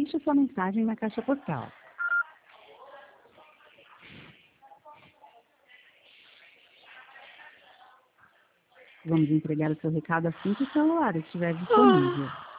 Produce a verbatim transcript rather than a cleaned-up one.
deixe sua mensagem na caixa postal. Vamos entregar o seu recado assim que o celular estiver disponível.